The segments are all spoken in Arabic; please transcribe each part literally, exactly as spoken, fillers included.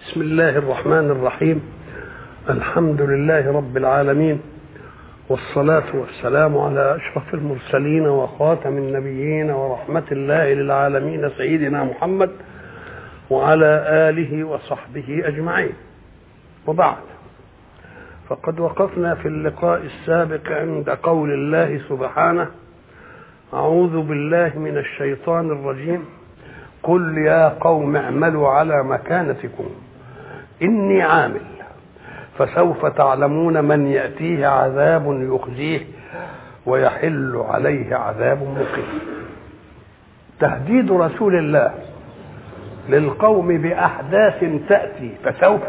بسم الله الرحمن الرحيم. الحمد لله رب العالمين، والصلاة والسلام على أشرف المرسلين وخاتم النبيين ورحمة الله للعالمين سيدنا محمد وعلى آله وصحبه أجمعين. وبعد، فقد وقفنا في اللقاء السابق عند قول الله سبحانه: أعوذ بالله من الشيطان الرجيم، قل يا قوم اعملوا على مكانتكم إني عامل فسوف تعلمون من يأتيه عذاب يخزيه ويحل عليه عذاب مقيم. تهديد رسول الله للقوم بأحداث تأتي فسوف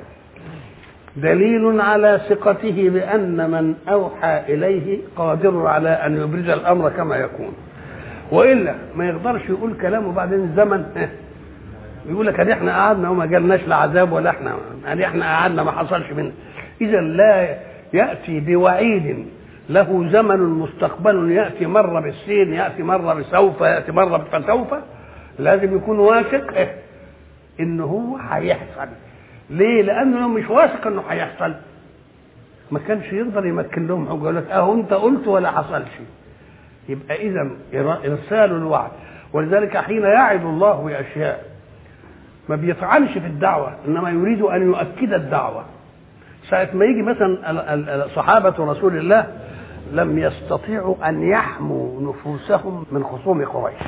دليل على ثقته بأن من أوحى إليه قادر على أن يبرز الأمر كما يكون، وإلا ما يقدرش يقول كلامه بعدين الزمن يقول لك ادي احنا قعدنا وما جالناش لعذاب، ولا احنا ادي احنا قعدنا ما حصلش منه. اذا لا ياتي بوعيد له زمن مستقبل، ياتي مره بالسين، ياتي مره بسوف، ياتي مره بفسوف. لازم يكون واثق انه هو هيحصل. ليه؟ لانه لو مش واثق انه هيحصل ما كانش يقدر يمكن لهم حجه، يقول لك اهو انت قلت ولا حصلش. يبقى اذا ارسال الوعد. ولذلك حين يعد الله باشياء ما بيفعلش في الدعوة، إنما يريد أن يؤكد الدعوة. ساعة ما يجي مثلا صحابة رسول الله لم يستطيعوا أن يحموا نفوسهم من خصوم قريش،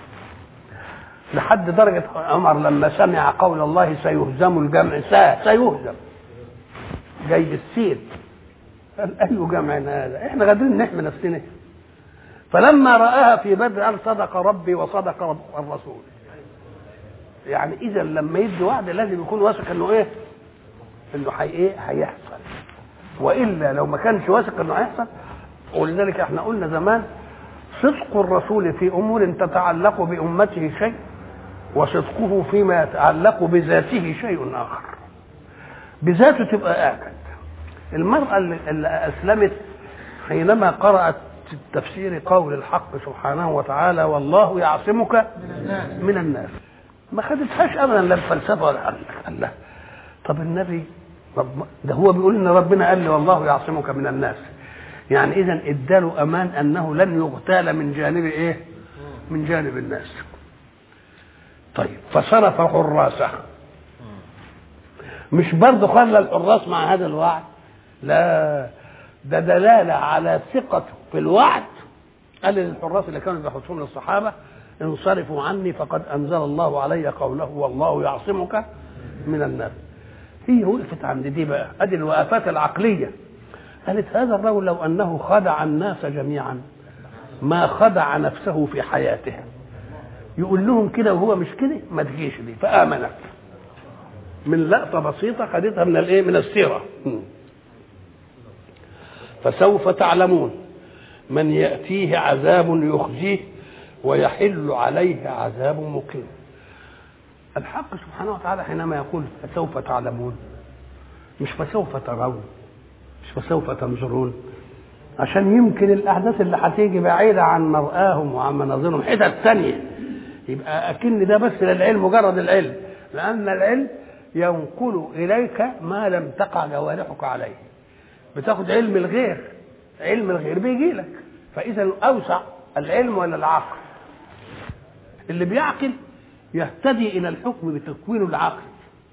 لحد درجة عمر لما سمع قول الله سيهزم الجمع، سيهزم جاي بالسين، قال أي جمع هذا؟ إحنا قادرين نحمي نفسنا. فلما رآها في بدر قال صدق ربي وصدق رب الرسول. يعني اذا لما يدي وعد لازم يكون واثق انه ايه، انه حي ايه هيحصل، والا لو ما كانش واثق انه هيحصل. ولذلك احنا قلنا زمان صدق الرسول في امور تتعلق بامته شيء، وصدقه فيما يتعلق بذاته شيء اخر. بذاته تبقى اكد. المرأة اللي اسلمت حينما قرأت تفسير قول الحق سبحانه وتعالى والله يعصمك من الناس، ما خدتهاش ابدا لا الفلسفه ولا حاجه. قال له طب النبي ده هو بيقول ان ربنا قال لي والله يعصمك من الناس، يعني اذا اداله امان انه لن يغتال من جانب ايه؟ من جانب الناس. طيب فصرف حراسه، مش برضه خلى الحراس مع هذا الوعد، لا ده دلاله على ثقته في الوعد. قال للحراس اللي كانوا بيحطهم للصحابه انصرفوا عني فقد انزل الله علي قوله والله يعصمك من الناس. هي وقفت عند دي بقى، ادي الوقفات العقليه. قالت هذا الرجل لو انه خدع الناس جميعا ما خدع نفسه في حياته، يقول لهم كده وهو مش كده، ما تجيش دي. فامنت من لقطه بسيطه خدتها من الايه؟ من السيره. فسوف تعلمون من ياتيه عذاب يخزيه ويحل عليه عذاب مقيم. الحق سبحانه وتعالى حينما يقول فسوف تعلمون، مش فسوف ترون، مش فسوف تنظرون، عشان يمكن الاحداث اللي هتيجي بعيده عن مرآهم وعن مناظرهم حتت ثانيه، يبقى اكن ده بس للعلم، مجرد العلم، لان العلم ينقل اليك ما لم تقع جوارحك عليه. بتاخد علم الغير، علم الغير بيجي لك. فاذا الاوسع العلم ولا العقل؟ اللي بيعقل يهتدي الى الحكم بتكوين العقل،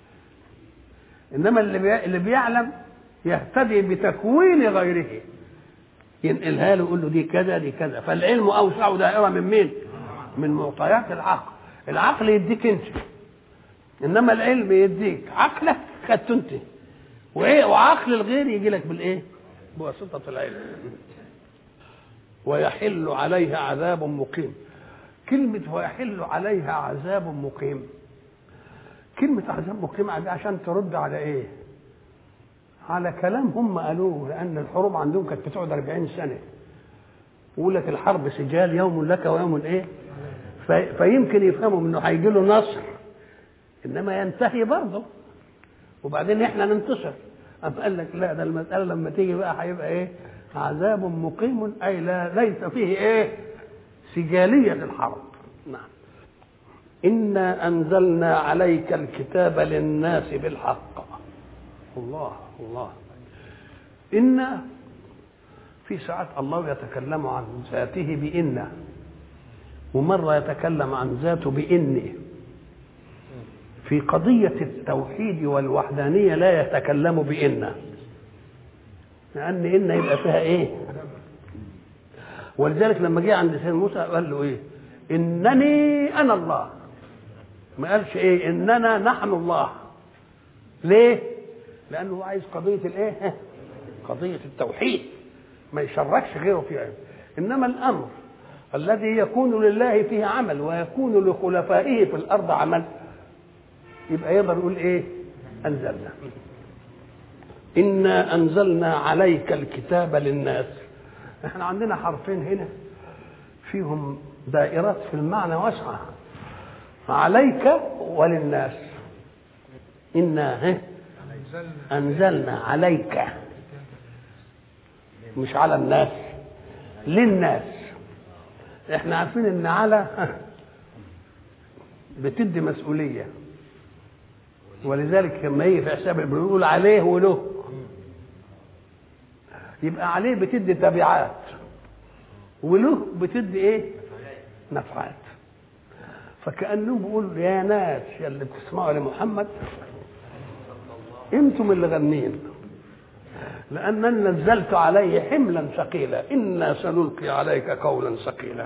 انما اللي بي... اللي بيعلم يهتدي بتكوين غيره، ينقلها له يقول له دي كذا دي كذا. فالعلم اوسع دائره من مين؟ من معطيات العقل. العقل يديك انت، انما العلم يديك عقلك خدته انت، وعقل الغير يجي لك بالايه؟ بواسطه العلم. ويحل عليها عذاب مقيم. كلمة ويحل عليها عذاب مقيم، كلمة عذاب مقيم عشان ترد على ايه؟ على كلام هم قالوه، لأن الحروب عندهم كانت بتقعد أربعين سنة. يقول لك الحرب سجال يوم لك ويوم ايه؟ في فيمكن يفهموا انه هيجي له نصر، انما ينتهي برضه وبعدين احنا ننتصر. أم قال لك لا، ده المسألة لما تيجي بقى هيبقى ايه؟ عذاب مقيم، اي لا ليس فيه ايه؟ سجالية الحرب. نعم. إنا أنزلنا عليك الكتاب للناس بالحق. الله الله. إن في ساعات الله يتكلم عن ذاته بإن، ومرة يتكلم عن ذاته بإني. في قضية التوحيد والوحدانية لا يتكلم بإن، لأن إن يبقى فيها إيه؟ ولذلك لما جه عند سيدنا موسى قال له إيه؟ إنني أنا الله. ما قالش إيه؟ إننا نحن الله. ليه؟ لأنه عايز قضية الإيه؟ قضية التوحيد، ما يشركش غيره فيها. إنما الأمر الذي يكون لله فيه عمل ويكون لخلفائه في الأرض عمل، يبقى يقدر يقول إيه؟ أنزلنا. إنا أنزلنا عليك الكتاب للناس. احنا عندنا حرفين هنا فيهم دائرات في المعنى واسعة، عليك وللناس. إنا أنزلنا عليك، مش على الناس، للناس. احنا عارفين ان على بتدي مسؤولية، ولذلك لما يجي في حساب بنقول عليه وله، يبقى عليه بتدي تبعات وله بتدي ايه؟ نفعات. فكأنه بيقول يا ناس يا اللي بتسمعوا لمحمد انتم اللي غنين، لأنني نزلت عليه حملا ثقيلا إنا سنلقي عليك قولا ثقيلا.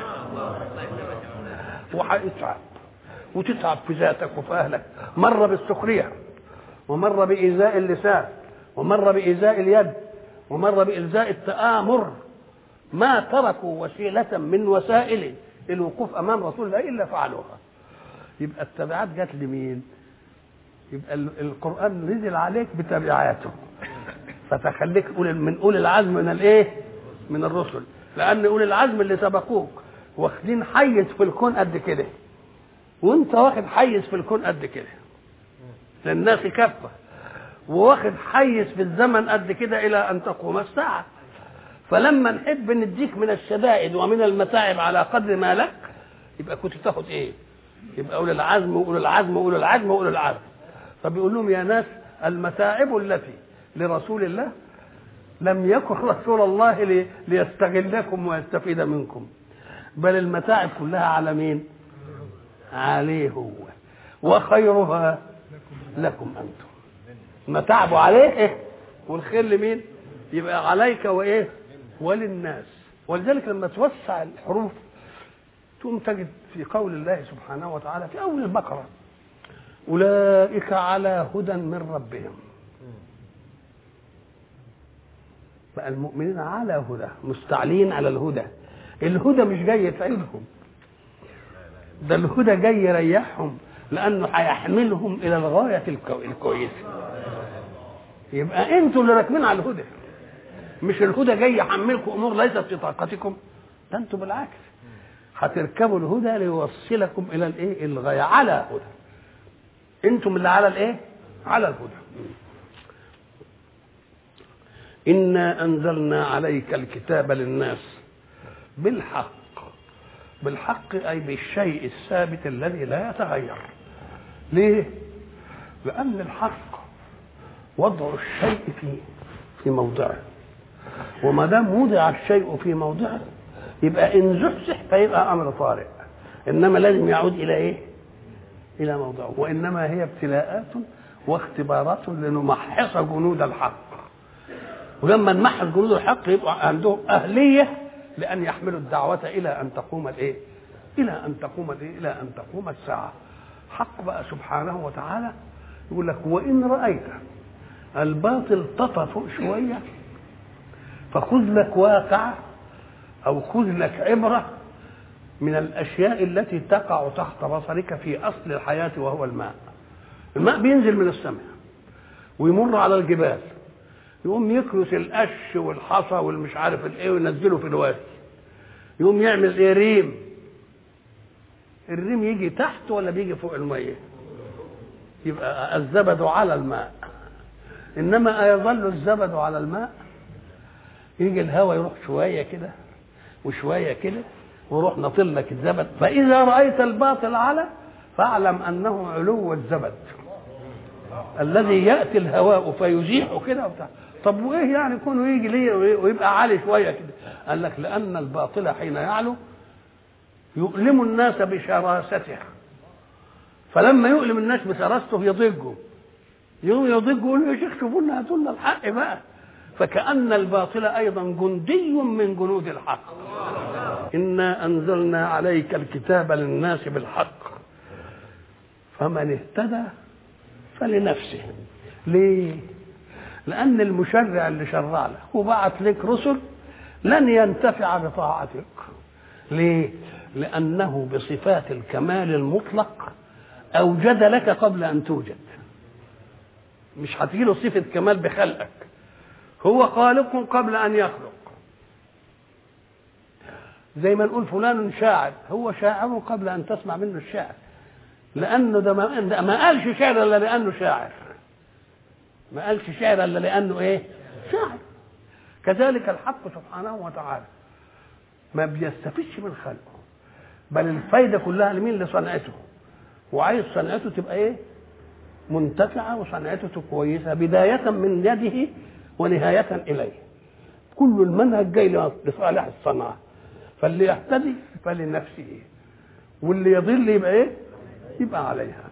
وهتتعب وتتعب في ذاتك وفي أهلك، مرة بالسخرية، ومرة بإيذاء اللسان، ومرة بإيذاء اليد، ومرة بإلزاء التآمر. ما تركوا وسيلة من وسائل الوقوف أمام رسول الله إلا فعلوها. يبقى التبعات جت لمين؟ يبقى القرآن نزل عليك بتبعاته، فتخليك من أولي العزم من الإيه؟ من الرسل. لأن أولي العزم اللي سبقوك واخدين حيز في الكون قد كده، وانت واخد حيز في الكون قد كده للناس كافة، وواخد حيز في الزمن قد كده إلى أن تقوم الساعة. فلما نحب نديك من الشدائد ومن المتاعب على قدر ما لك، يبقى كنت تاخد إيه؟ يبقى أولي العزم وأولي العزم وأولي العزم وأولي العزم. فبيقول لهم يا ناس المتاعب التي لرسول الله لم يكن رسول الله لي ليستغلكم ويستفيد منكم، بل المتاعب كلها على مين؟ عليه هو، وخيرها لكم أنتم. متاعبوا عليه إيه؟ والخير لمين؟ يبقى عليك وإيه؟ وللناس. ولذلك لما توسع الحروف تقوم تجد في قول الله سبحانه وتعالى في أول البقرة أولئك على هدى من ربهم. بقى المؤمنين على هدى، مستعلين على الهدى. الهدى مش جاي يتعبهم، ده الهدى جاي يريحهم، لأنه هيحملهم إلى الغاية الكويسة. يبقى أنتوا اللي راكبين على الهدى، مش الهدى جاي يحملكم أمور ليست في طاقتكم، ده أنتوا بالعكس هتركبوا الهدى ليوصلكم إلى الإيه؟ الغاية على هدى. أنتم اللي على الإيه؟ على الهدى. إنا أنزلنا عليك الكتاب للناس بالحق. بالحق أي بالشيء الثابت الذي لا يتغير. ليه؟ لأن الحق وضع الشيء في في موضعه، وما دام وضع الشيء في موضعه يبقى إن زحزح فيبقى أمر طارئ، إنما لازم يعود إلى إيه؟ إلى موضعه. وإنما هي ابتلاءات واختبارات لنمحص جنود الحق، ولما نمحص جنود الحق يبقى عندهم أهلية لأن يحملوا الدعوة إلى أن تقوم الإيه؟ إلى أن تقوم الإيه؟ إلى أن تقوم الساعة. حق بقى سبحانه وتعالى يقول لك وإن رأيت الباطل تطفئ شوية فخذ لك واقع أو خذ لك عبرة من الأشياء التي تقع تحت بصرك في أصل الحياة، وهو الماء. الماء بينزل من السماء ويمر على الجبال، يقوم يكرس القش والحصى والمش عارف الايه وينزله في الوادي، يقوم يعمل ايه؟ ريم. الريم يجي تحت ولا بيجي فوق الميه؟ يبقى الزبد على الماء. انما يظل الزبد على الماء؟ يجي الهواء يروح شويه كده وشويه كده ويروح نطل لك الزبد. فاذا رايت الباطل على فاعلم أنه علو الزبد الذي يأتي الهواء فيزيحه كده وبتاع. طب وإيه يعني يكون يجي ليه ويبقى عالي شوية كده؟ قال لك لأن الباطل حين يعلو يؤلم الناس بشراسته، فلما يؤلم الناس بشراسته يضجوا يوم يضجوا يقولوا يا شيخ شوفوا لنا هاتوا لنا الحق بقى. فكأن الباطل أيضا جندي من جنود الحق. إنا أنزلنا عليك الكتاب للناس بالحق فمن اهتدى فلنفسه. ليه؟ لأن المشرع اللي شرع لك وبعت لك رسل لن ينتفع بطاعتك. ليه؟ لأنه بصفات الكمال المطلق أوجد لك قبل أن توجد، مش هتجيله صفة كمال بخلقك، هو خالق قبل أن يخلق. زي ما نقول فلان شاعر، هو شاعر قبل أن تسمع منه الشعر، لأنه ده ما قالش شعر إلا لأنه شاعر، ما قالش شعر إلا لأنه إيه؟ شاعر. كذلك الحق سبحانه وتعالى ما بيستفدش من خلقه، بل الفايدة كلها لمين؟ لصنعته، وعايز صنعته تبقى إيه؟ منتفعة وصنعته كويسة بداية من يده ونهاية إليه. كل المنهج جاي لصالح الصنعة، فاللي يهتدي فلنفسه واللي يضل يبقى إيه؟ يبقى عليها.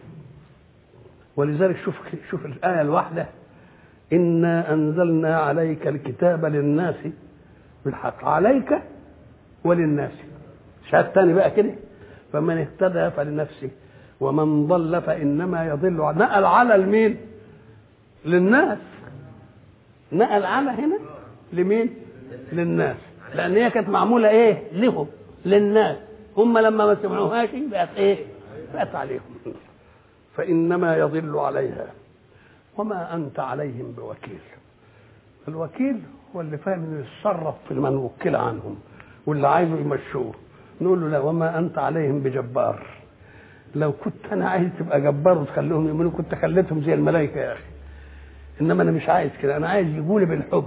ولذلك شوف شوف الآية الواحدة إنا أنزلنا عليك الكتاب للناس بالحق، عليك وللناس. شاهد تاني بقى كده فمن اهتدى فلنفسه ومن ضل فإنما يضل على. نقل على المين؟ للناس. نقل على هنا لمين؟ للناس، لأن هي كانت معمولة إيه؟ لهم، للناس. هم لما ما سمعوهاش بقت إيه؟ بقت عليهم. فإنما يضل عليها وما أنت عليهم بوكيل. الوكيل هو اللي فاهم إنه يتصرف في من وكل عنهم واللي عايزه يمشوه. نقول له لا، وما أنت عليهم بجبار. لو كنت أنا عايز تبقى جبار وتخليهم يؤمنوا كنت خليتهم زي الملائكة يا أخي، إنما أنا مش عايز كده، أنا عايز يقولي بالحب.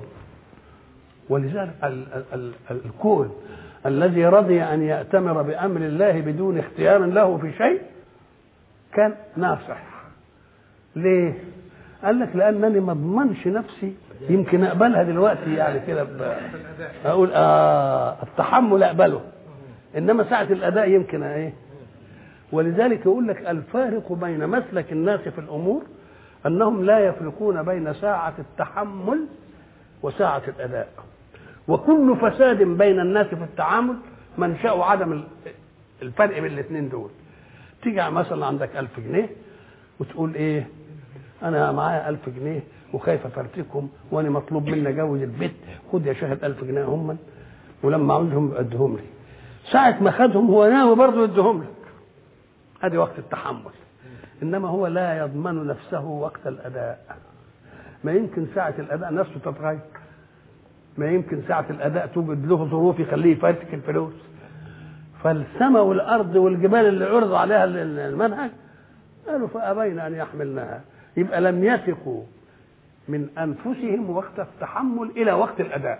ولذلك ال ال ال الكون الذي رضي أن يأتمر بأمر الله بدون اختيار له في شيء كان ناصح. ليه؟ قال لك لأنني ما اضمنش نفسي، يمكن أقبلها دلوقتي يعني كده أقول آه التحمل أقبله، إنما ساعة الأداء يمكن إيه. ولذلك يقول لك الفارق بين مسلك الناس في الأمور أنهم لا يفرقون بين ساعة التحمل وساعة الأداء، وكل فساد بين الناس في التعامل منشأ عدم الفرق بين الاثنين دول. تيجي مثلا عندك ألف جنيه وتقول إيه؟ أنا معايا ألف جنيه وخايف أفرتكم وأنا مطلوب مني أجوز البيت، خد يا شاهد ألف جنيه هم، ولما عاوزهم أدهم لي. ساعة ما خدهم هو ناوي برضه يدهم لك، هذه وقت التحمل. إنما هو لا يضمن نفسه وقت الأداء. ما يمكن ساعة الأداء نفسه تتغير، ما يمكن ساعة الأداء توجد له ظروف يخليه يفرتك الفلوس. فالسماء والأرض والجبال اللي عرض عليها المنهج قالوا فأبين أن يحملناها. يبقى لم يثقوا من أنفسهم وقت التحمل إلى وقت الأداء.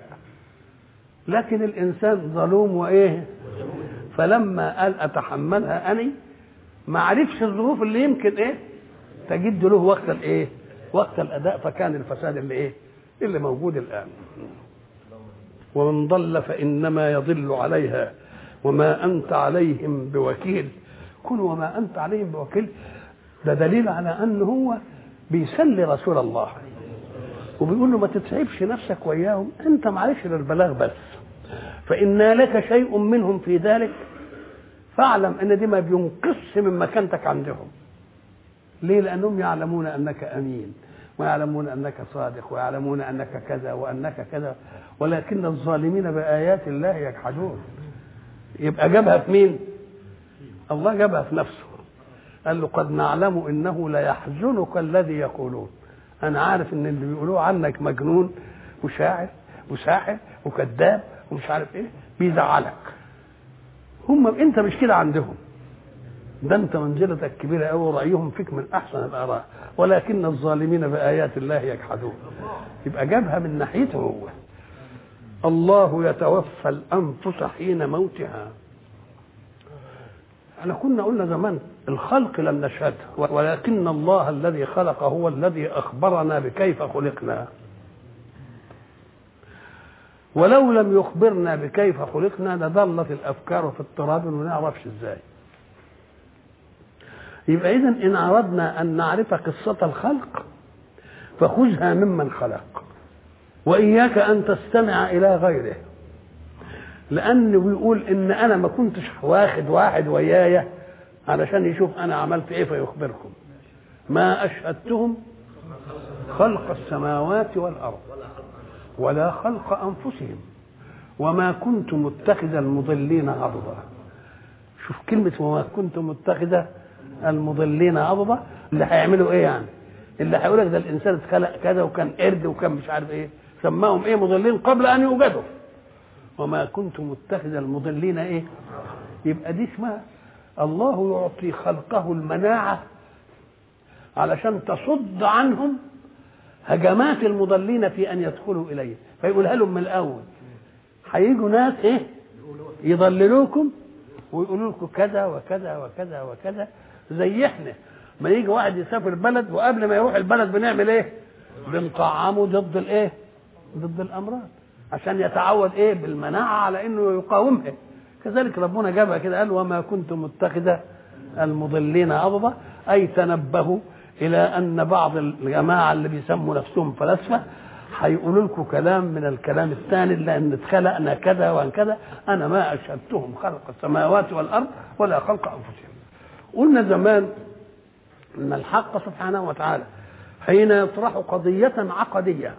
لكن الإنسان ظلوم وإيه، فلما قال أتحملها أني ما عرفش الظروف اللي يمكن إيه تجد له وقت الإيه، وقت الأداء، فكان الفساد اللي إيه اللي موجود الآن. ومن ضل فإنما يضل عليها وما أنت عليهم بوكيل. كن وما أنت عليهم بوكيل ده دليل على أنه هو بيسلي رسول الله وبيقول له ما تتعبش نفسك وياهم، أنت معلش للبلاغ بس، فإن لك شيء منهم في ذلك فاعلم أن دي ما بينقص من مكانتك عندهم. ليه؟ لأنهم يعلمون أنك أمين ويعلمون أنك صادق ويعلمون أنك كذا وأنك كذا، ولكن الظالمين بآيات الله يجحدون. يبقى جابها في مين؟ الله جابها في نفسه. قال له قد نعلم إنه ليحزنك الذي يقولون. أنا عارف إن اللي بيقولوه عنك مجنون وشاعر وساحر وكذاب ومش عارف إيه بيزعلك. هم أنت مش كده عندهم، ده أنت منزلتك كبيرة أوي ورأيهم فيك من أحسن الآراء، ولكن الظالمين بآيات الله يجحدون. يبقى جابها من ناحيته هو. الله يتوفى الأنفس حين موتها. احنا كنا قلنا زمان الخلق لم نشهده، ولكن الله الذي خلق هو الذي أخبرنا بكيف خلقنا. ولو لم يخبرنا بكيف خلقنا لضلت الأفكار في اضطراب وما نعرفش ازاي. يبقى إذن إن أردنا أن نعرف قصة الخلق فخذها ممن خلق، وإياك أن تستمع إلى غيره، لأنه بيقول إن أنا ما كنتش واخد واحد ويايا علشان يشوف أنا عملت إيه فيخبركم. ما أشهدتهم خلق السماوات والأرض ولا خلق أنفسهم وما كنت متخذ المضلين عضدا. شوف كلمة وما كنت متخذ المضلين عضدا، اللي هيعملوا إيه يعني؟ اللي هيقول لك ده الإنسان اتخلق كذا وكان قرد وكان مش عارف إيه، سماهم إيه؟ مضلين قبل أن يوجدوا. وما كنت متخذ المضلين إيه؟ يبقى دي اسمها الله يعطي خلقه المناعة علشان تصد عنهم هجمات المضلين في أن يدخلوا إليه، فيقولها لهم من الأول. هيجوا ناس إيه؟ يضللوكم ويقولوا لكم كذا وكذا وكذا وكذا. زي إحنا ما يجي واحد يسافر بلد وقبل ما يروح البلد بنعمل إيه؟ بنطعمه ضد الإيه؟ ضد الأمراض عشان يتعود إيه؟ بالمناعة على إنه يقاومها. كذلك ربنا جابها كده، قال وما كنت متخذ المضلين عضدا، أي تنبهوا إلى أن بعض الجماعة اللي بيسموا نفسهم فلاسفة هيقولوا لكم كلام من الكلام الثاني، لأن اتخلقنا كذا وان كذا. أنا ما أشهدتهم خلق السماوات والأرض ولا خلق أنفسهم. قلنا زمان أن الحق سبحانه وتعالى حين يطرح قضية عقدية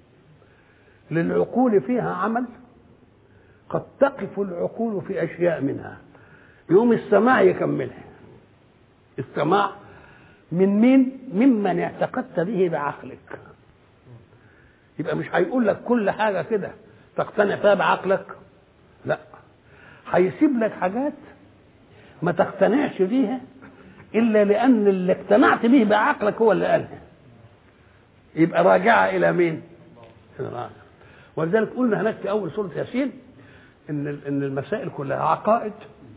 للعقول فيها عمل قد تقف العقول في أشياء منها، يوم السماع يكملها. السماع من مين؟ ممن اعتقدت به بعقلك. يبقى مش هيقول لك كل حاجة كده تقتنع فيها بعقلك، لا، هيسيب لك حاجات ما تقتنعش بيها إلا لأن اللي اقتنعت به بعقلك هو اللي قالها. يبقى راجعة إلى مين؟ ولذلك قلنا هناك في أول سورة ياسين إن إن المسائل كلها عقائد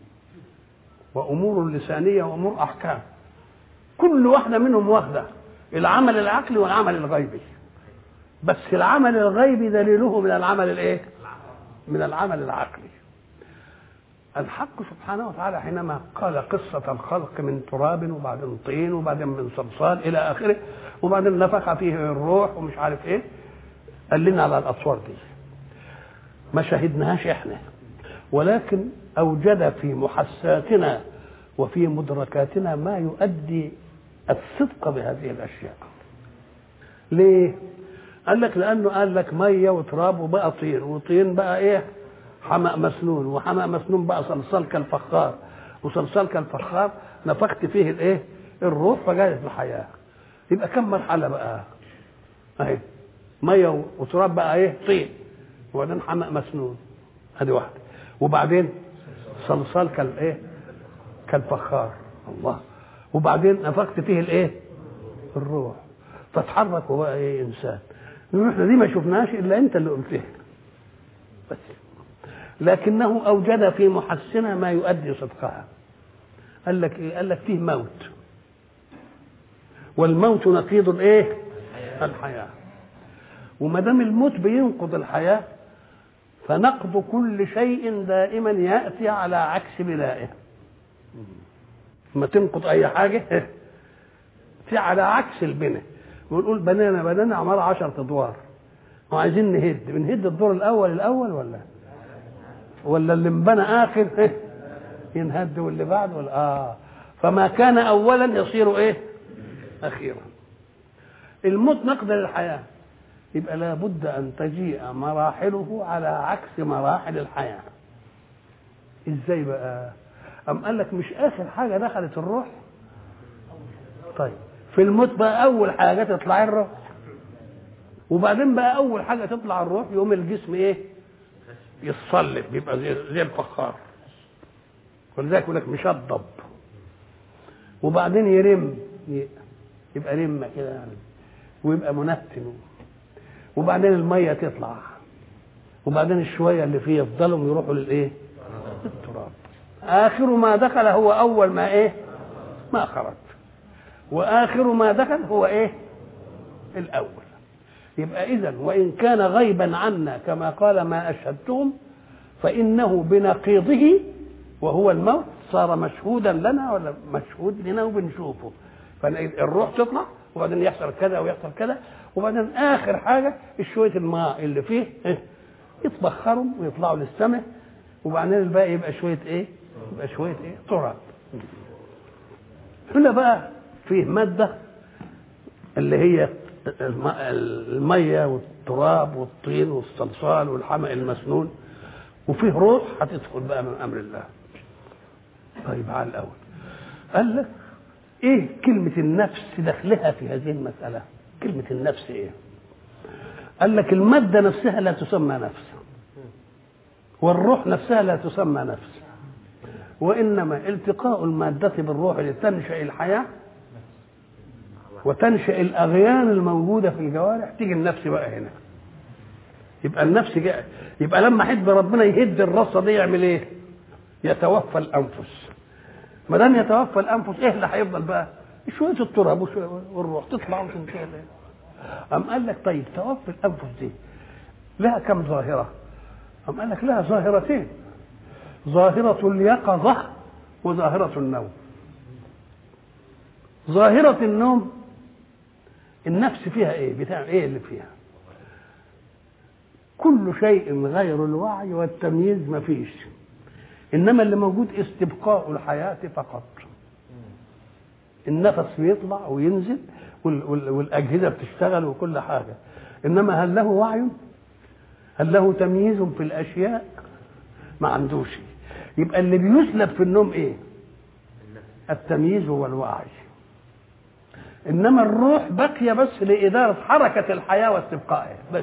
وأمور لسانية وأمور أحكام، كل واحدة منهم واخدة العمل العقلي والعمل الغيبي، بس العمل الغيبي دليله من العمل الايه؟ من العمل العقلي. الحق سبحانه وتعالى حينما قال قصة الخلق من تراب وبعدين طين وبعدين من صلصال إلى آخره وبعدين نفخ فيه الروح ومش عارف إيه، قال لنا على الأصوار دي ما شاهدناهاش إحنا، ولكن أوجد في محساتنا وفي مدركاتنا ما يؤدي الصدق بهذه الأشياء. ليه؟ قال لك لأنه قال لك مية وتراب وبقى طين، وطين بقى إيه؟ حمأ مسنون، وحمأ مسنون بقى صلصال كالفخار، وصلصال كالفخار نفخت فيه الإيه؟ الروح فجاءت الحياة. يبقى كم مرحلة بقى؟ أهي مية وتراب بقى إيه؟ طين، وبعدين حمأ مسنون، هذه واحدة، وبعدين صلصال كالإيه؟ كالفخار، الله، وبعدين نفخت فيه الايه؟ الروح، فتحرك وبقى ايه؟ انسان. نقول احنا دي ما شفناش الا انت اللي قلتها بس، لكنه اوجد في محسنها ما يؤدي صدقها. قال لك ايه؟ قال لك فيه موت، والموت نقيض الايه؟ الحياه. وما دام الموت بينقض الحياه فنقض كل شيء دائما ياتي على عكس بنائه. ما تنقض اي حاجه في على عكس البناء. ونقول بنانا بنانا عماره عشرة ادوار وعايزين نهد، بنهد الدور الاول الاول ولا ولا اللي انبنى اخر ينهد واللي بعد ولا اه فما كان اولا يصير ايه؟ اخيرا. الموت نقد للحياه، يبقى لابد ان تجيء مراحله على عكس مراحل الحياه. ازاي بقى؟ أم قال لك مش آخر حاجة دخلت الروح؟ طيب في الموت بقى أول حاجة تطلع الروح، وبعدين بقى أول حاجة تطلع الروح يوم الجسم إيه؟ يتصلب، بيبقى زي, زي الفخار، ولذلك يقول لك مشطب، وبعدين يرم، يبقى رمة كده يعني، ويبقى منتن، وبعدين المية تطلع، وبعدين الشوية اللي فيه يفضلوا يروحوا للإيه؟ التراب. آخر ما دخل هو أول ما إيه؟ ما خرج، واخر ما دخل هو ايه؟ الاول. يبقى اذا وان كان غيبا عنا كما قال ما اشهدتهم، فانه بنقيضه وهو الموت صار مشهودا لنا ولا مشهود لنا وبنشوفه. فالروح تطلع وبعدين يحصل كذا ويحصل كذا، وبعدين اخر حاجه شويه الماء اللي فيه يتبخروا ويطلعوا للسماء، وبعدين الباقي يبقى شويه ايه؟ يبقى شويه ايه؟ تراب. هنا بقى فيه ماده اللي هي الميه والتراب والطين والصلصال والحمأ المسنون، وفيه روح هتدخل بقى من امر الله. طيب على الاول قال لك ايه كلمه النفس دخلها في هذه المساله؟ كلمه النفس ايه؟ قال لك الماده نفسها لا تسمى نفس، والروح نفسها لا تسمى نفس، وانما التقاء الماده بالروح لتنشا الحياه وتنشا الاغيان الموجوده في الجوارح، تيجي النفس بقى هنا. يبقى النفس جاء. يبقى لما حد ربنا يهد الرصه دي يعمل ايه؟ يتوفى الانفس. ما دام يتوفى الانفس ايه اللي هيفضل بقى؟ شويه التراب والروح تطلع وتنتهي. أم قال لك طيب توفى الانفس دي لها كم ظاهره؟ أم قال لك لها ظاهرتين، ظاهره اليقظه وظاهره النوم. ظاهره النوم النفس فيها ايه؟ بتاع ايه اللي فيها؟ كل شيء غير الوعي والتمييز ما فيش، انما اللي موجود استبقاء الحياه فقط. النفس بيطلع وينزل والاجهزه بتشتغل وكل حاجه، انما هل له وعي؟ هل له تمييز في الاشياء؟ ما عندوش. يبقى اللي بيسلب في النوم ايه؟ التمييز والوعي. انما الروح باقيه بس لاداره حركه الحياه واستبقائها بس.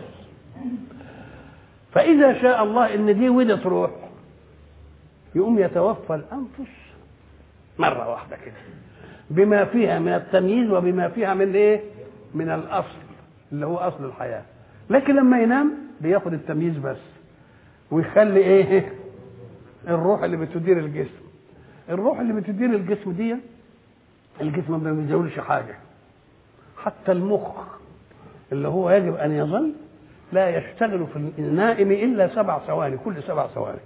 فاذا شاء الله ان دي ودت روح يقوم يتوفى الانفس مره واحده كده بما فيها من التمييز وبما فيها من ايه؟ من الاصل اللي هو اصل الحياه. لكن لما ينام بياخد التمييز بس ويخلي ايه؟ الروح اللي بتدير الجسم. الروح اللي بتدير الجسم دي الجسم ما بيزولش حاجه، حتى المخ اللي هو يجب ان يظل لا يشتغل في النائم الا سبع ثواني، كل سبع ثواني.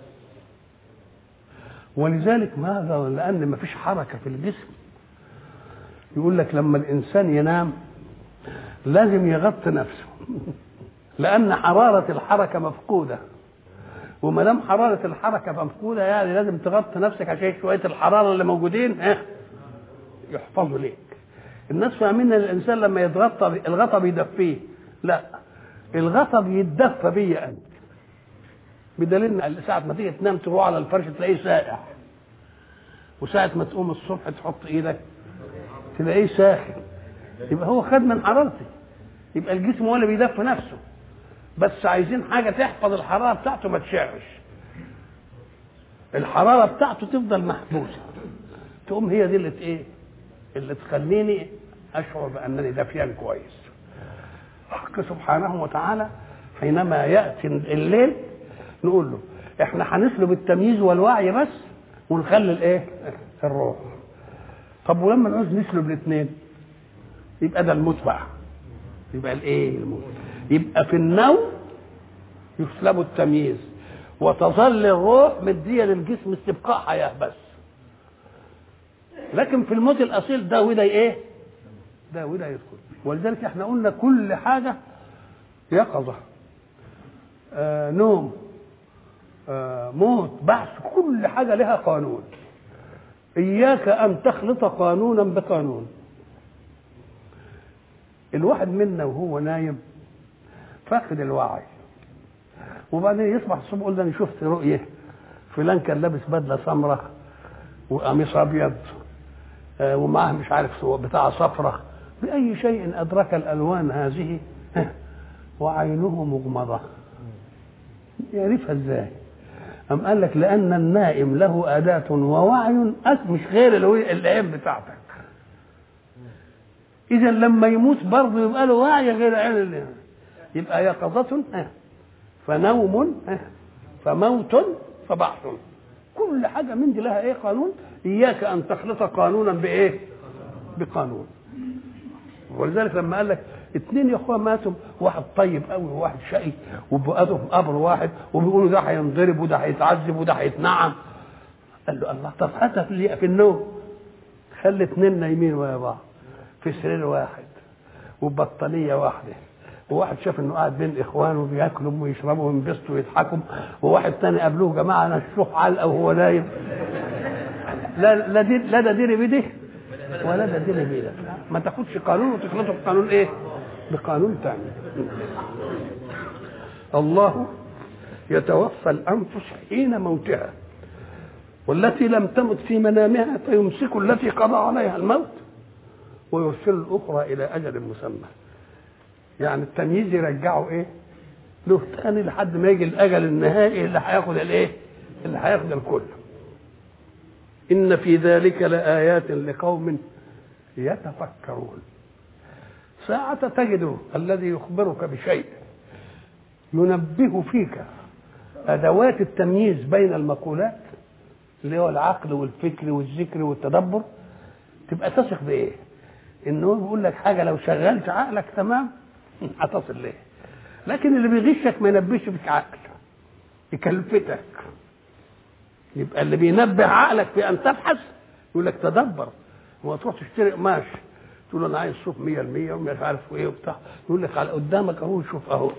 ولذلك ماذا؟ لان ما فيش حركه في الجسم. يقول لك لما الانسان ينام لازم يغطي نفسه لان حراره الحركه مفقوده، وما دام حراره الحركه مفقوده يعني لازم تغطي نفسك عشان شويه الحراره اللي موجودين اه يحفظوا ليك. الناس فاهمين ان الانسان لما يتغطى الغطا بيدفيه، لا، الغطا بيتدفى بيه انت، بدليل ان ساعه ما تيجي تنام تروح على الفرش تلاقيه ساقع، وساعه ما تقوم الصبح تحط ايدك تلاقيه ساخن. يبقى هو خد من حرارتي. يبقى الجسم هو اللي بيدفى نفسه، بس عايزين حاجه تحفظ الحراره بتاعته ما تشعش، الحراره بتاعته تفضل محبوسه، تقوم هي دي اللي ايه؟ اللي تخليني اشعر بانني دافيان كويس. حق سبحانه وتعالى حينما ياتي الليل نقول له احنا هنسلب التمييز والوعي بس ونخلي الايه؟ الروح. طب ولما نعوز نسلب الاثنين يبقى ده الموت بقى. يبقى الايه؟ الموت. يبقى في النوم يسلب التمييز وتظل الروح مديه للجسم استبقاء حياه بس. لكن في الموت الاصيل ده وده ايه؟ ده وده يدخل. ولذلك احنا قلنا كل حاجه يقظه، آه، نوم، آه، موت، بعث، كل حاجه لها قانون. اياك ان تخلط قانونا بقانون. الواحد منا وهو نايم فاقد الوعي، وبعدين يصبح الصبح يقول ده انا شفت رؤيه فلان كان لابس بدله سمراء وقميص ابيض آه ومعه مش عارف بتاع صفرة، باي شيء ادرك الالوان هذه وعينه مغمضه، يعرفها ازاي؟ أم قال لك لأن النائم له أداة ووعي مش غير العين بتاعتك. إذا لما يموت برضه يبقى له وعي غير عين، يبقى يقظة فنوم فموت فبعث. كل حاجه من دي لها ايه قانون. اياك ان تخلط قانونا بايه؟ بقانون. ولذلك لما قال لك اثنين يا اخويا ماتوا، واحد طيب قوي وواحد شقي، وبقوا في قبر واحد، وبيقولوا ده هينضرب وده هيتعذب وده هيتنعم. قال له الله، طب هاتها في في النوم، خلي اثنين نايمين ويا بعض في سرير واحد وبطانيه واحده، وواحد شاف انه قاعد بين اخوانه بياكلوا ويشربوا وينبسطوا ويضحكوا، وواحد ثاني قابلوه جماعه انا اشوف علقه وهو نايم. لا لا دي لا ده ديري بيدي ولا ده ديري بيدك. ما تاخدش قانون وتخلطه بقانون ايه؟ بقانون ثاني. الله يتوفى الانفس حين موتها والتي لم تمت في منامها فيمسك التي قضى عليها الموت ويرسل الاخرى الى اجل مسمى. يعني التمييز يرجعه ايه؟ له ثاني لحد ما يجي الاجل النهائي اللي هياخد الايه؟ اللي هياخد الكل. ان في ذلك لآيات لقوم يتفكرون. ساعة تجد الذي يخبرك بشيء ينبه فيك ادوات التمييز بين المقولات اللي هو العقل والفكر والذكر والتدبر، تبقى تثق بايه؟ انه بيقول لك حاجه لو شغلت عقلك تمام هتصل ليه. لكن اللي بيغشك ما ينبهش بك عقل، يكلفتك. يبقى اللي بينبه عقلك في ان تبحث يقول لك تدبر، وتروح تشتري قماش تقول له انا عايز صوف مية بالمية ومش عارف ايه وبتاع، يقول لك على قدامك اهو شوف اهو،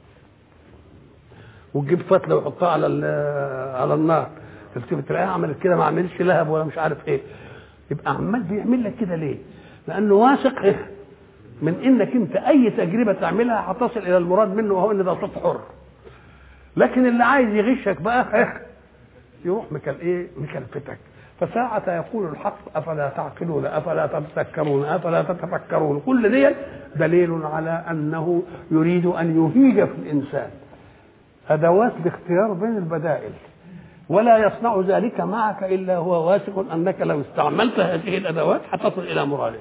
وتجيب فتله ويحطها على على النار، تلتفت تلاقيها عملت كده ما عملتش لهب ولا مش عارف ايه. يبقى عمال بيعمل لك كده ليه؟ لانه واثق إيه؟ من انك انت اي تجربه تعملها هتصل الى المراد منه وهو ان ده صوت حر. لكن اللي عايز يغشك بقى إيه؟ يروح مكل ايه؟ مكلفتك. فساعة يقول الحق افلا تعقلون افلا تتذكرون افلا تتفكرون، كل دي دليل على انه يريد ان يهيج في الانسان ادوات الاختيار بين البدائل، ولا يصنع ذلك معك الا هو واثق انك لو استعملت هذه الادوات هتصل الى مرادك.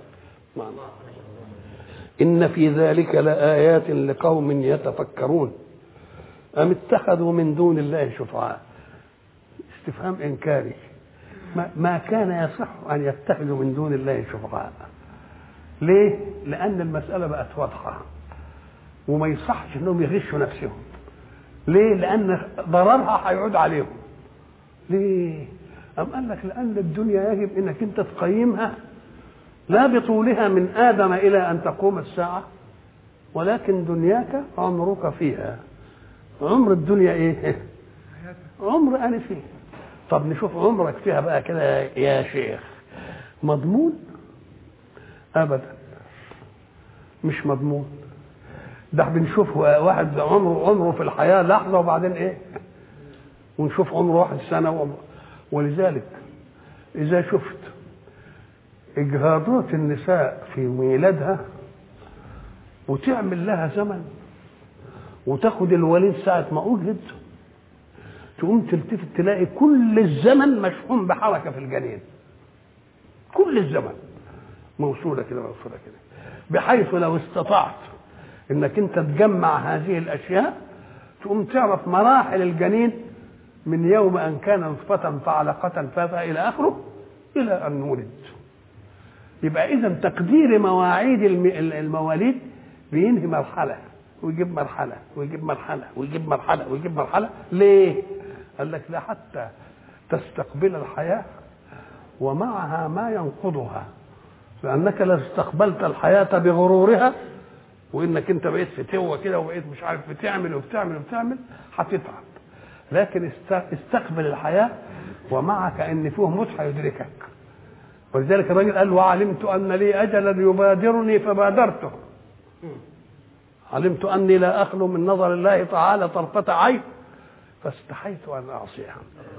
ان في ذلك لآيات لقوم يتفكرون ام اتخذوا من دون الله شفعاء. استفهام انكاري. ما, ما كان يصح ان يتخذوا من دون الله شفعاء. ليه؟ لان المساله بقت واضحه وما يصحش انهم يغشوا نفسهم. ليه؟ لان ضررها هيعود عليهم. ليه؟ أم قال لك لأن الدنيا يجب أنك أنت تقيمها لا بطولها من آدم إلى أن تقوم الساعة، ولكن دنياك عمرك فيها. عمر الدنيا إيه؟ عمر أنا فيه. طب نشوف عمرك فيها بقى كده يا شيخ، مضمون؟ أبدا مش مضمون. ده بنشوف واحد عمره عمره في الحياة لحظة وبعدين إيه؟ ونشوف عمره واحد سنة وعمره. ولذلك إذا شفت إجهاضات النساء في ميلادها وتعمل لها زمن وتاخد الوليد ساعة ما أجهد، تقوم تلتفت تلاقي كل الزمن مشحون بحركة في الجنين، كل الزمن موصولة كده موصولة كده، بحيث لو استطعت إنك أنت تجمع هذه الأشياء تقوم تعرف مراحل الجنين من يوم أن كان نطفة فعلقة فافا إلى آخره إلى أن ولد. يبقى إذا تقدير مواعيد المواليد بينهي مرحلة ويجيب مرحلة ويجيب مرحلة ويجيب مرحلة ويجيب مرحلة. ليه؟ قال لك لا حتى تستقبل الحياة ومعها ما ينقضها، لأنك لو استقبلت الحياة بغرورها وإنك أنت بقيت فتوة كده وبقيت مش عارف بتعمل وبتعمل وبتعمل هتتعب. لكن استقبل الحياة ومعك ان فيه موت هيدركك. ولذلك الراجل قال وعلمت ان لي اجلا يبادرني فبادرته، علمت اني لا اخلو من نظر الله تعالى طرفة عين فاستحيت ان اعصيه،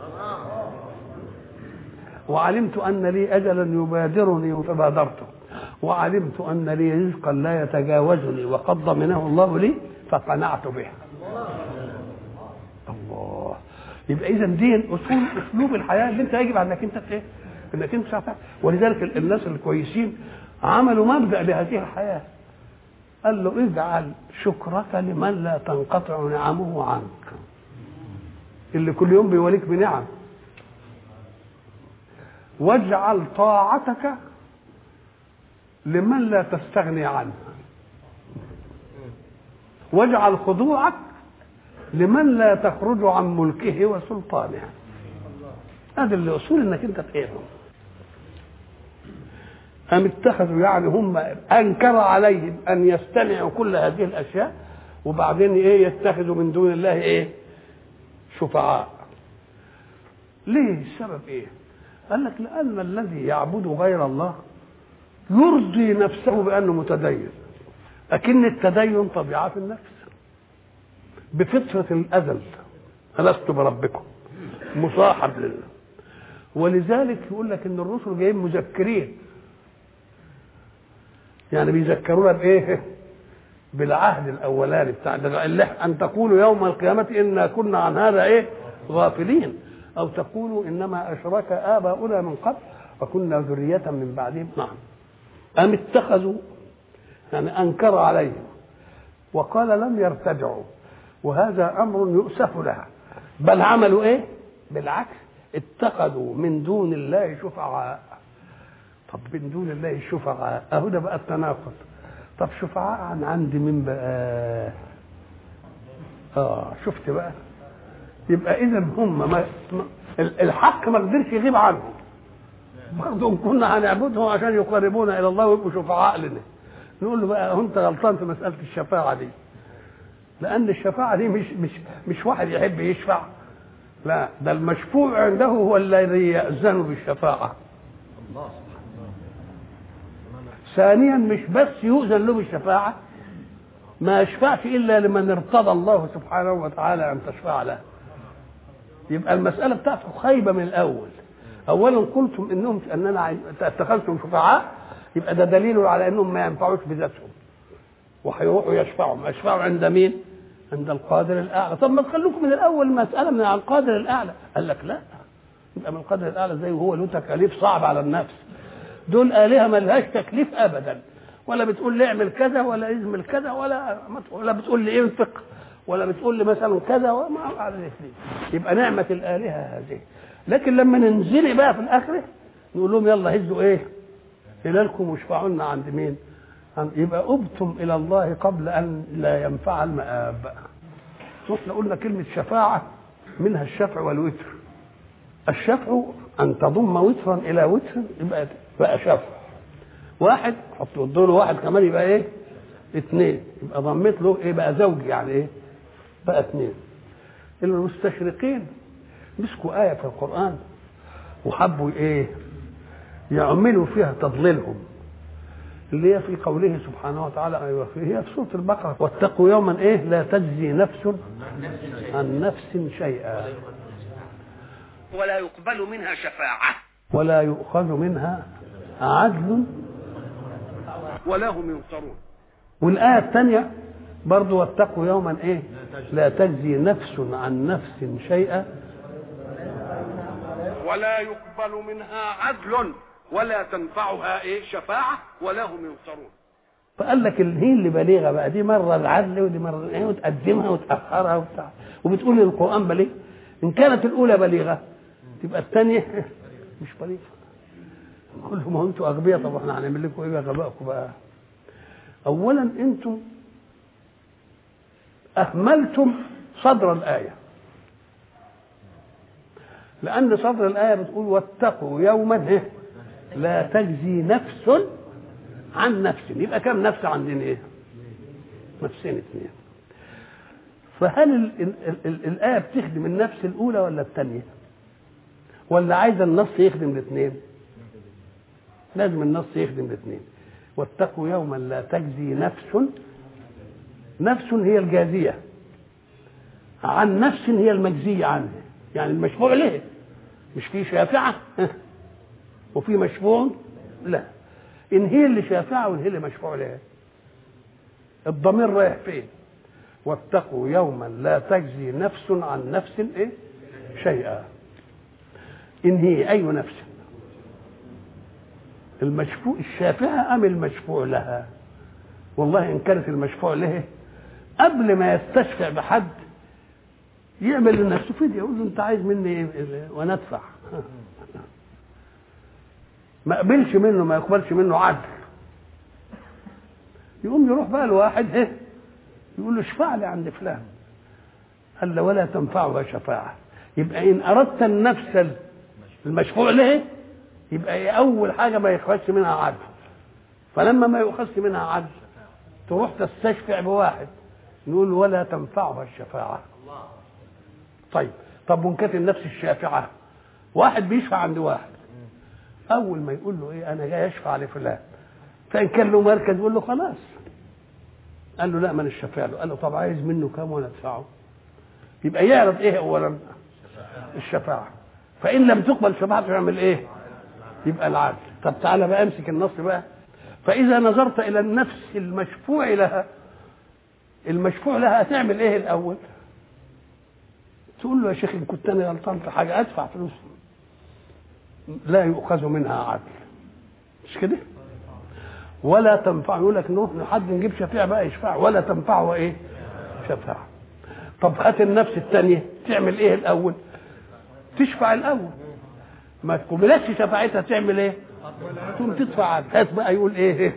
وعلمت ان لي اجلا يبادرني فبادرته، وعلمت ان لي رزقا لا يتجاوزني وقد ضمنه الله لي فقنعت به. الله. يبقى اذا دي اصول اسلوب الحياه اللي انت يجب انك انت ايه؟ انك انت تعرف. ولذلك الناس الكويسين عملوا مبدا لهذه الحياه، قال له اجعل شكرك لمن لا تنقطع نعمه عنك، اللي كل يوم بيوليك بنعم واجعل طاعتك لمن لا تستغني عنه، واجعل خضوعك لمن لا تخرج عن ملكه وسلطانه. هذا اللي اصول انك انت تقيمهم. أم اتخذوا يعني هم انكر عليهم ان يستمعوا كل هذه الاشياء وبعدين ايه يتخذوا من دون الله ايه شفعاء. ليه؟ السبب ايه؟ قال لك لان الذي يعبد غير الله يرضي نفسه بانه متدين، لكن التدين طبيعه في النفس بفطره الازل، ألست بربكم مصاحب لله. ولذلك يقول لك ان الرسل جايين مذكرين، يعني بيذكرونا بايه؟ بالعهد الاولاني بتاع ان تقولوا يوم القيامه انا كنا عن هذا ايه غافلين، او تقولوا انما اشرك اباؤنا من قبل وكنا ذريه من بعدهم. نعم. ام اتخذوا يعني انكر عليهم وقال لم يرتدعوا، وهذا امر يؤسف لها، بل عملوا ايه؟ بالعكس، اتخذوا من دون الله شفعاء. طب من دون الله الشفعاء اهو ده بقى التناقض. طب شفعاء عن عند مين بقى؟ اه شفت بقى؟ يبقى اذا هم ما الحق ما قدرش يغيب عنهم، برضه كنا هنعبدهم عشان يقربونا الى الله ويبقوا شفعاء لنا. نقول له بقى انت غلطان في مساله الشفاعه دي، لان الشفاعه دي مش مش مش واحد يحب يشفع، لا، ده المشفوع عنده هو الذي يأذن بالشفاعه. الله. ثانيا مش بس يؤذن له بالشفاعه، ما يشفعش الا لمن ارتضى الله سبحانه وتعالى ان تشفع له. يبقى المساله بتاعته خايبه من الاول. اولا قلتم انهم اننا اتخذتم شفعاء، يبقى ده دليل على انهم ما ينفعوش بذاتهم وهيروحوا يشفعوا. يشفعوا عند مين؟ عند القادر الاعلى. طب ما تخلوكم من الاول مساله من على القادر الاعلى. قال لك لا، يبقى من القادر الاعلى زي هو له تكاليف صعب على النفس. دول آلهة ما لهاش تكليف أبدا، ولا بتقول لي اعمل كذا ولا اعمل كذا ولا ولا بتقول لي انفق ولا بتقول لي مثلا كذا وما على ذلك. يبقى نعمة الآلهة هذه. لكن لما ننزل بقى في الآخرة نقول لهم يلا هزوا إيه؟ هلالكم واشفعوا لنا عند مين؟ عند يبقى أبتم إلى الله قبل أن لا ينفع المآب. احنا قلنا كلمة شفاعة منها الشفع والوتر. الشفع أن تضم وترا إلى وتر يبقى بقى شفع واحد، حط له واحد كمان يبقى ايه؟ اثنين، يبقى ضميت له ايه بقى؟ زوج، يعني ايه؟ بقى اثنين. المستشرقين مسكوا آية في القرآن وحبوا ايه؟ يعملوا فيها تضليلهم، اللي هي في قوله سبحانه وتعالى، ايوه هي في سورة البقرة، واتقوا يوما ايه؟ لا تجزي نفس عن نفس شيئا ولا يقبل منها شفاعة ولا يؤخذ منها عدل ولا هم ينصرون. والآية الثانية برضو واتقوا يوما ايه؟ لا تجزي نفس عن نفس شيئا ولا يقبل منها عدل ولا تنفعها ايه؟ شفاعة ولا هم ينصرون. فقال لك هي اللي بليغة بقى، دي مرة العدل ودي مرة ايه، وتقدمها وتأخرها وبتاع، وبتقول القرآن بليغ. إن كانت الأولى بليغة تبقى الثانية مش بليغة. كلهم ما انتوا أغبياء، طب احنا هنعمل لكم ايه بغبائكم بقى؟ أولا انتم أهملتم صدر الآية، لأن صدر الآية بتقول واتقوا يوما لا تجزي نفس عن نفس. يبقى كم نفس عندنا ايه؟ نفسين اثنين. فهل ال ال ال الآية بتخدم النفس الأولى ولا الثانية؟ ولا عايز النص يخدم الاثنين؟ لازم النص يخدم الاثنين. واتقوا يوما لا تجزي نفس، نفس هي الجازية عن نفس هي المجزية عنه، يعني المشفوع له. مش في شافعة وفي مشفوع؟ لا، إن هي اللي شافعة وإن هي اللي مشفوع له. الضمير رايح فين؟ واتقوا يوما لا تجزي نفس عن نفس ايه؟ شيئا. إن هي أي نفس؟ المشفوع الشافعة أم المشفوع لها؟ والله إن كانت المشفوع له قبل ما يستشفع بحد يعمل لنفسه فدية، يقول له أنت عايز مني وندفع. ما قبلش منه، ما يقبلش منه عدل، يقوم يروح بقى الواحد ايه يقول له اشفع لي عند فلان، قال له ولا تنفعها شفاعه. يبقى ان اردت النفس المشفوع له يبقى إيه اول حاجه ما يخرجش منها عدل، فلما ما يؤخذش منها عدل تروح تستشفع بواحد نقول ولا تنفعها الشفاعه. طيب طب وان كانت النفس الشافعه، واحد بيشفع عند واحد، اول ما يقول له ايه انا جاي اشفع لفلان، فان كان له مركز يقول له خلاص، قال له لا ما انا الشفاع له، قال له طب عايز منه كام وانا ادفعه؟ يبقى يعرض ايه اولا؟ الشفاعه. فان لم تقبل شفاعته يعمل ايه؟ يبقى العدل. طب تعالى بقى امسك النص بقى. فاذا نظرت الى النفس المشفوع لها، المشفوع لها هتعمل ايه الاول؟ تقول له يا شيخ ان كنت انا غلطان في حاجه ادفع فلوس، لا يؤخذ منها عدل، مش كده؟ ولا تنفع، يقول لك نروح لحد نجيب شفيع بقى يشفع، ولا تنفعه ايه؟ شفاعه. طب هات النفس الثانيه تعمل ايه الاول؟ تشفع الاول، ما تقبلش شفاعتها تعمل ايه؟ تقوم تدفع عدل. هات بقى يقول ايه؟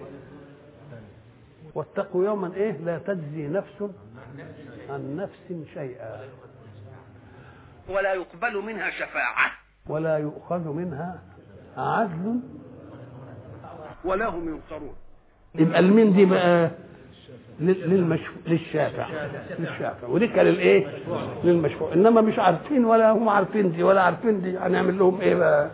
واتقوا يوما ايه لا تجزي نفس عن نفس شيئا ولا يقبل منها شفاعة ولا يؤخذ منها عدل ولا هم ينصرون. يبقى المين دي بقى؟ للمشفوع، للشافع، للشافع، ودي كان للايه؟ للمشفوع. انما مش عارفين ولا هم عارفين دي ولا عارفين دي، هنعمل لهم ايه بقى؟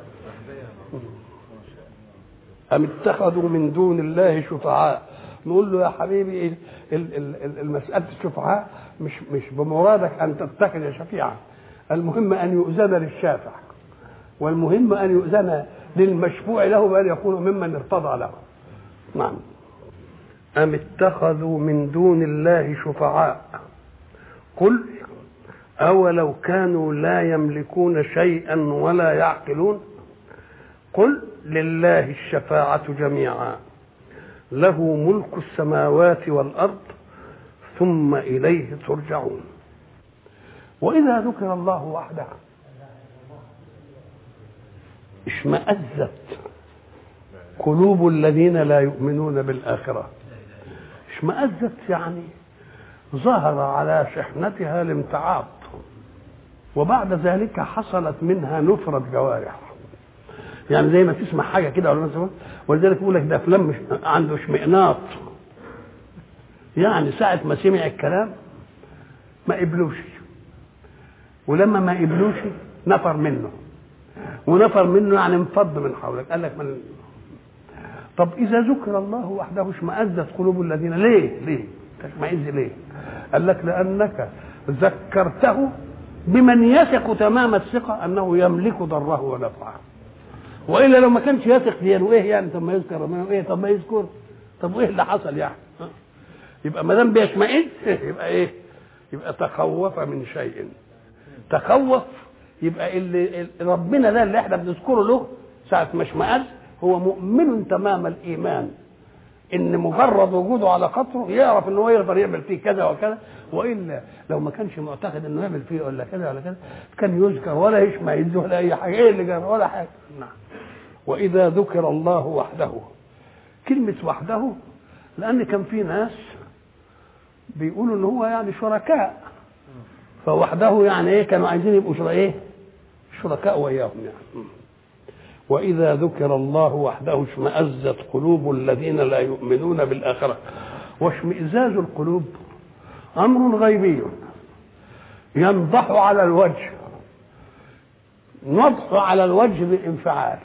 أم اتخذوا من دون الله شفعاء. نقول له يا حبيبي المسألة الشفعاء مش مش بمرادك أن تتخذ شفيعا، المهم أن يؤذن للشافع، والمهم أن يؤذن للمشفوع له بأن يكون ممن ارتضى له. نعم. أم اتخذوا من دون الله شفعاء قل أولو كانوا لا يملكون شيئا ولا يعقلون قل لله الشفاعة جميعا له ملك السماوات والأرض ثم إليه ترجعون. وإذا ذكر الله وحده اشمأزت قلوب الذين لا يؤمنون بالآخرة. اشمأزت يعني ظهر على شحنتها الامتعاض، وبعد ذلك حصلت منها نفرة جوارح. يعني زي ما تسمع حاجه كده ولا مثلا، ولذلك يقول لك ده فلان مش عنده اشمئناط، يعني ساعه ما سمع الكلام ما قبلوش، ولما ما قبلوش نفر منه، ونفر منه يعني انفض من حولك. قال لك من... طب اذا ذكر الله وحده اشمئزت قلوب الذين، ليه؟ ليه؟ تشمئز ليه؟ قال لك لانك ذكرته بمن يثق تمام الثقه انه يملك ضره ونفعه، والا لو ما كانش يثق دي وايه يعني؟ طب ما يذكر ربنا ايه؟ طب ما يذكر، طب وايه اللي حصل يعني؟ يبقى ما دام بيشمئز يبقى ايه؟ يبقى تخوف من شيء. تخوف يبقى اللي ربنا ده اللي احنا بنذكره له ساعه ما اشمئز هو مؤمن تمام الايمان ان مجرد وجوده على قطره يعرف ان هو يقدر يعمل فيه كذا وكذا، والا لو ما كانش معتقد انه يعمل فيه ولا كذا ولا كذا كان يذكر ولا يشمئز ولا اي حاجه. ايه اللي جرى؟ ولا حاجه. نعم. واذا ذكر الله وحده، كلمه وحده لان كان في ناس بيقولوا ان هو يعني شركاء، فوحده يعني ايه؟ كانوا عايزين يبقوا شركاء ايه؟ شركاء وياهم يعني. وإذا ذكر الله وحده اشمأزت قلوب الذين لا يؤمنون بالآخرة. واشمئزاز القلوب أمر غيبي ينضح على الوجه، نضح على الوجه بالانفعال،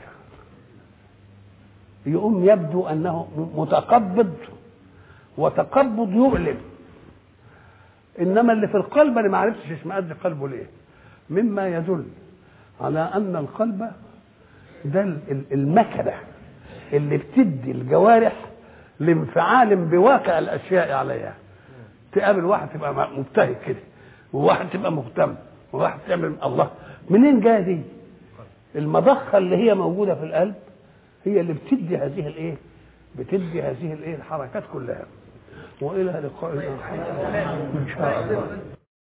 يقوم يبدو أنه متقبض، وتقبض يؤلم. إنما اللي في القلب أنا ما عرفتش اشمئز قلبه ليه، مما يدل على أن القلب ده المكنة اللي بتدي الجوارح لانفعال بواقع الاشياء عليها. تقابل واحد تبقى مبتهج كده، وواحد تبقى مهتم، وواحد تعمل الله. منين جايه دي؟ المضخه اللي هي موجوده في القلب هي اللي بتدي هذه الايه؟ بتدي هذه الايه؟ الحركات كلها. والى لقاء اخر ان شاء الله.